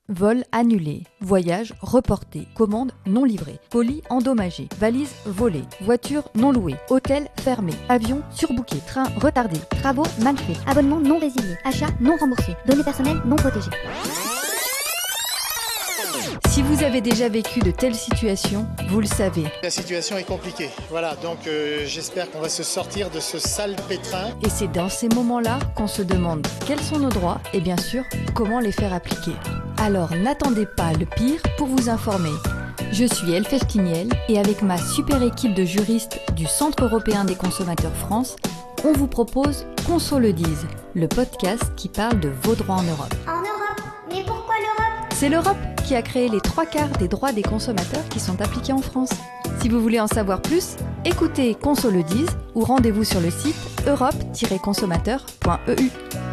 Vol annulé, voyage reporté, commande non livrée, colis endommagé, valise volée, voiture non louée, hôtel fermé, avion surbooké, train retardé, travaux mal faits, abonnement non résilié, achat non remboursé, données personnelles non protégées. Si vous avez déjà vécu de telles situations, vous le savez. La situation est compliquée. Voilà, donc j'espère qu'on va se sortir de ce sale pétrin. Et c'est dans ces moments-là qu'on se demande quels sont nos droits et bien sûr, comment les faire appliquer. Alors n'attendez pas le pire pour vous informer. Je suis Elfèche Quignel et avec ma super équipe de juristes du Centre européen des consommateurs France, on vous propose Conso le dise, le podcast qui parle de vos droits en Europe. En Europe? Mais pourquoi l'Europe? C'est l'Europe qui a créé les 3/4 des droits des consommateurs qui sont appliqués en France. Si vous voulez en savoir plus, écoutez Conso le dise ou rendez-vous sur le site europe-consommateur.eu.